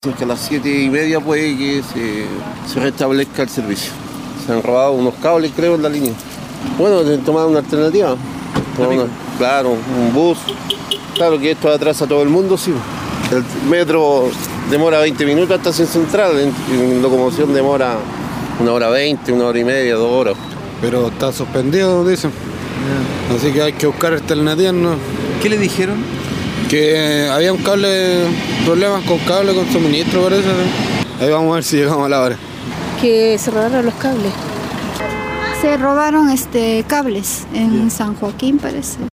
Que a las 7:30 puede que se restablezca el servicio. Se han robado unos cables, creo, en la línea. Bueno, tomar una alternativa. Claro, un bus. Claro que esto atrasa a todo el mundo, sí. El metro demora 20 minutos hasta Estación Central. En locomoción demora 1 hora 20, 1 hora y media, 2 horas. Pero está suspendido, dicen. Así que hay que buscar alternativas, ¿no? ¿Qué le dijeron? Que había un problemas con cable, con suministro, parece. Ahí vamos a ver si llegamos a la hora. Que se robaron los cables. Se robaron cables en San Joaquín, parece.